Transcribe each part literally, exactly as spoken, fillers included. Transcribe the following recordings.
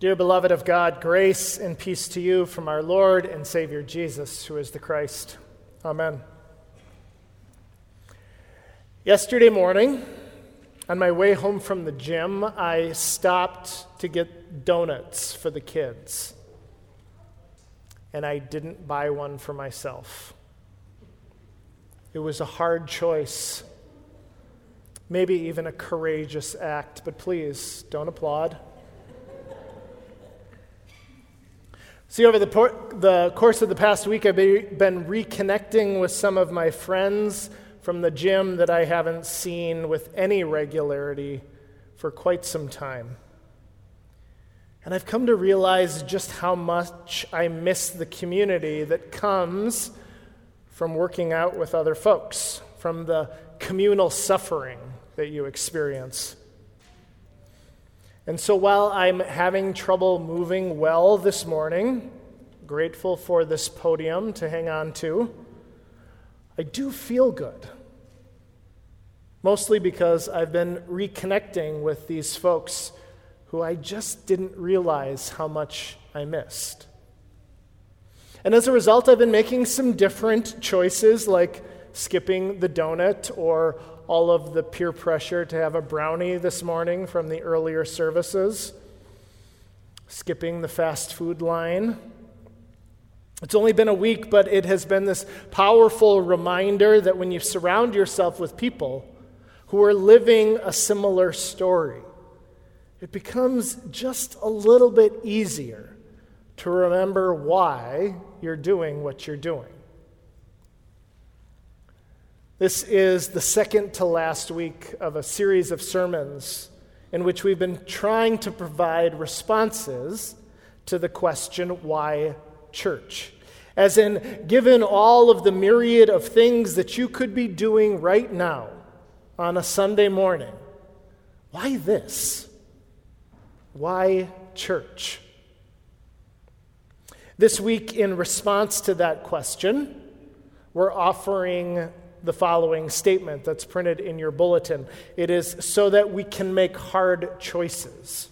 Dear beloved of God, grace and peace to you from our Lord and Savior Jesus, who is the Christ. Amen. Yesterday morning, on my way home from the gym, I stopped to get donuts for the kids. And I didn't buy one for myself. It was a hard choice, maybe even a courageous act, but please don't applaud. See, over the, por- the course of the past week, I've be- been reconnecting with some of my friends from the gym that I haven't seen with any regularity for quite some time. And I've come to realize just how much I miss the community that comes from working out with other folks, from the communal suffering that you experience. And so while I'm having trouble moving well this morning, grateful for this podium to hang on to, I do feel good. Mostly because I've been reconnecting with these folks who I just didn't realize how much I missed. And as a result, I've been making some different choices, like skipping the donut or all of the peer pressure to have a brownie this morning from the earlier services, skipping the fast food line. It's only been a week, but it has been this powerful reminder that when you surround yourself with people who are living a similar story, it becomes just a little bit easier to remember why you're doing what you're doing. This is the second to last week of a series of sermons in which we've been trying to provide responses to the question, why church? As in, given all of the myriad of things that you could be doing right now on a Sunday morning, why this? Why church? This week, in response to that question, we're offering the following statement that's printed in your bulletin. It is so that we can make hard choices.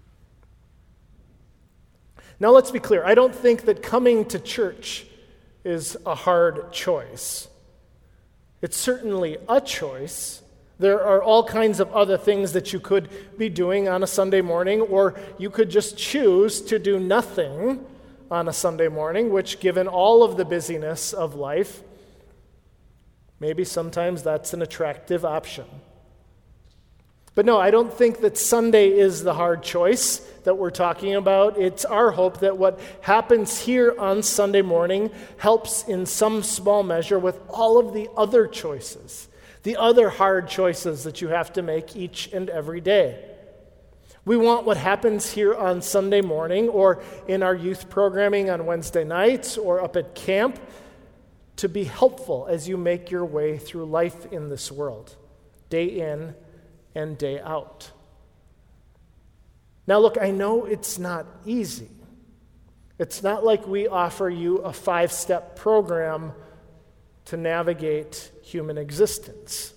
Now let's be clear. I don't think that coming to church is a hard choice. It's certainly a choice. There are all kinds of other things that you could be doing on a Sunday morning, or you could just choose to do nothing on a Sunday morning, which, given all of the busyness of life, maybe sometimes that's an attractive option. But no, I don't think that Sunday is the hard choice that we're talking about. It's our hope that what happens here on Sunday morning helps in some small measure with all of the other choices, the other hard choices that you have to make each and every day. We want what happens here on Sunday morning or in our youth programming on Wednesday nights or up at camp to be helpful as you make your way through life in this world, day in and day out. Now look, I know it's not easy. It's not like we offer you a five-step program to navigate human existence.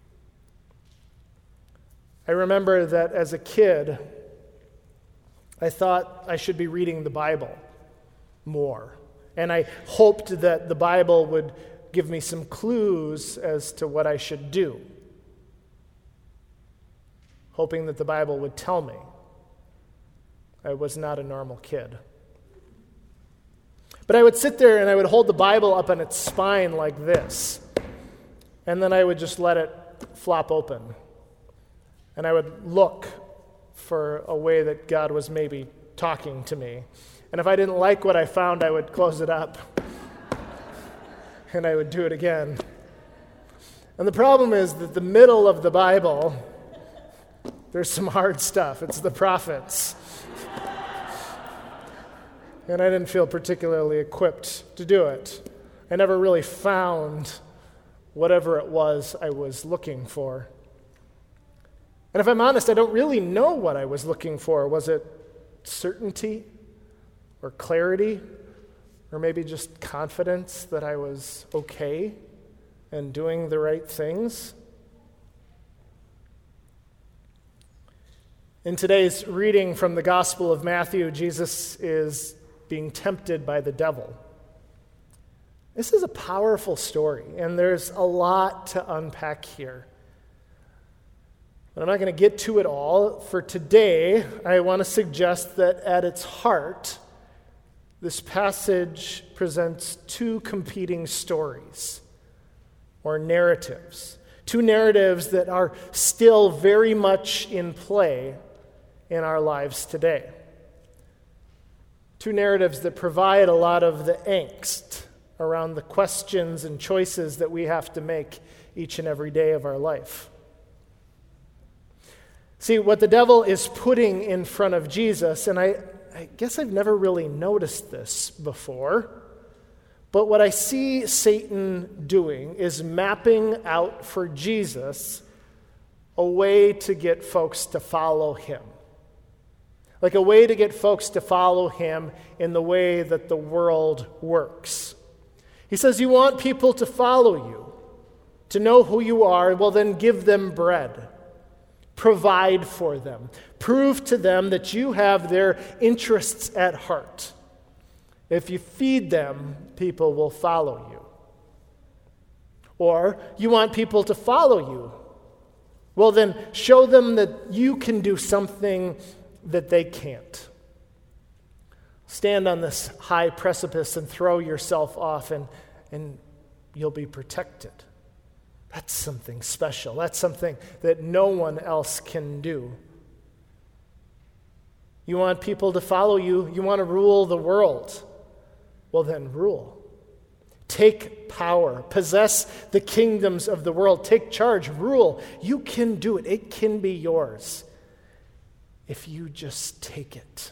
I remember that as a kid, I thought I should be reading the Bible more. And I hoped that the Bible would give me some clues as to what I should do. Hoping that the Bible would tell me I was not a normal kid. But I would sit there and I would hold the Bible up on its spine like this. And then I would just let it flop open. And I would look for a way that God was maybe talking to me. And if I didn't like what I found, I would close it up. And I would do it again. And the problem is that the middle of the Bible, there's some hard stuff. It's the prophets. And I didn't feel particularly equipped to do it. I never really found whatever it was I was looking for. And if I'm honest, I don't really know what I was looking for. Was it certainty or clarity or maybe just confidence that I was okay and doing the right things? In today's reading from the Gospel of Matthew, Jesus is being tempted by the devil. This is a powerful story, and there's a lot to unpack here. But I'm not going to get to it all. For today, I want to suggest that at its heart, this passage presents two competing stories or narratives. Two narratives that are still very much in play in our lives today. Two narratives that provide a lot of the angst around the questions and choices that we have to make each and every day of our life. See, what the devil is putting in front of Jesus, and I, I guess I've never really noticed this before, but what I see Satan doing is mapping out for Jesus a way to get folks to follow him. Like a way to get folks to follow him in the way that the world works. He says, you want people to follow you, to know who you are, well then give them bread. Provide for them. Prove to them that you have their interests at heart. If you feed them, people will follow you. Or you want people to follow you. Well then show them that you can do something that they can't. Stand on this high precipice and throw yourself off and, and you'll be protected. That's something special. That's something that no one else can do. You want people to follow you. You want to rule the world. Well then rule. Take power. Possess the kingdoms of the world. Take charge. Rule. You can do it. It can be yours. If you just take it.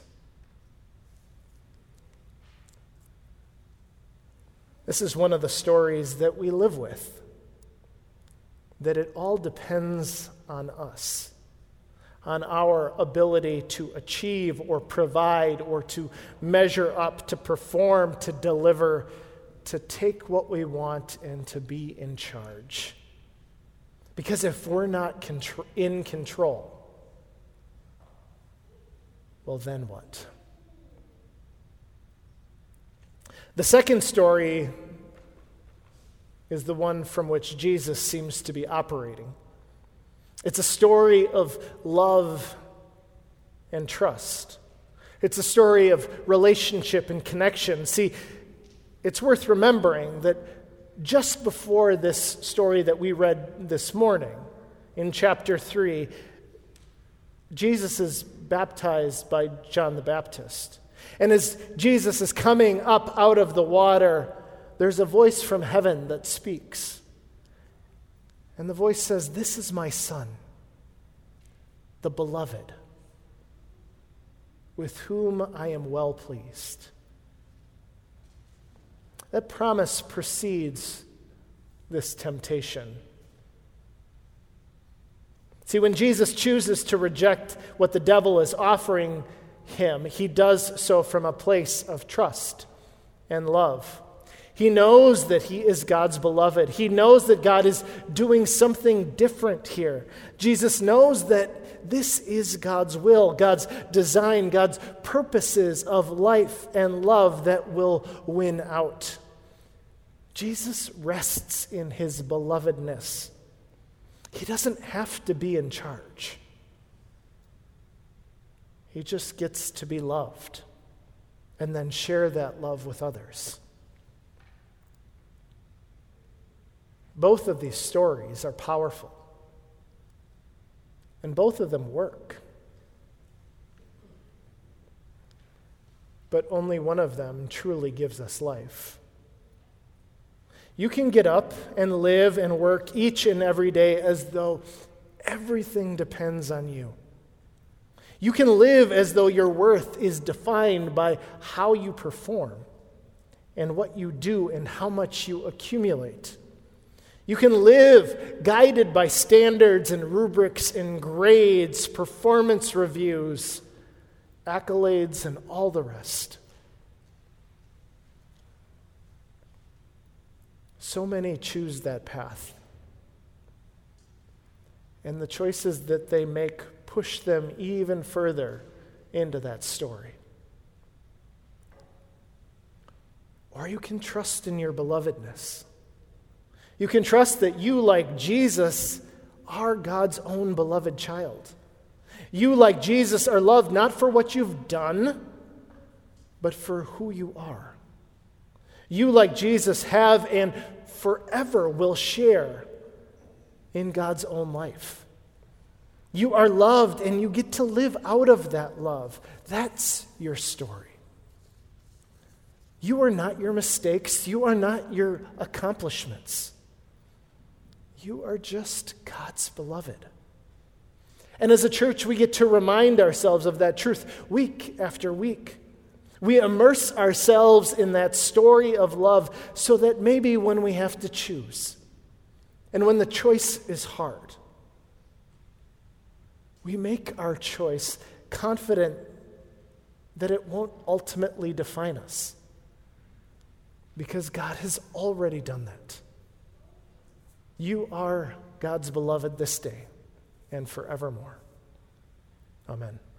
This is one of the stories that we live with, that it all depends on us, on our ability to achieve or provide or to measure up, to perform, to deliver, to take what we want and to be in charge. Because if we're not contr- in control, well, then what? The second story is the one from which Jesus seems to be operating. It's a story of love and trust. It's a story of relationship and connection. See, it's worth remembering that just before this story that we read this morning, in chapter three, Jesus is baptized by John the Baptist. And as Jesus is coming up out of the water, there's a voice from heaven that speaks. And the voice says, "This is my Son, the beloved, with whom I am well pleased." That promise precedes this temptation. See, when Jesus chooses to reject what the devil is offering him, he does so from a place of trust and love. He knows that he is God's beloved. He knows that God is doing something different here. Jesus knows that this is God's will, God's design, God's purposes of life and love that will win out. Jesus rests in his belovedness. He doesn't have to be in charge. He just gets to be loved and then share that love with others. Both of these stories are powerful, and both of them work. But only one of them truly gives us life. You can get up and live and work each and every day as though everything depends on you. You can live as though your worth is defined by how you perform and what you do and how much you accumulate. You can live guided by standards and rubrics and grades, performance reviews, accolades, and all the rest. So many choose that path. And the choices that they make push them even further into that story. Or you can trust in your belovedness. You can trust that you, like Jesus, are God's own beloved child. You, like Jesus, are loved not for what you've done, but for who you are. You, like Jesus, have and forever will share in God's own life. You are loved and you get to live out of that love. That's your story. You are not your mistakes. You are not your accomplishments. You are just God's beloved. And as a church, we get to remind ourselves of that truth week after week. We immerse ourselves in that story of love so that maybe when we have to choose, and when the choice is hard, we make our choice confident that it won't ultimately define us, because God has already done that. You are God's beloved this day and forevermore. Amen.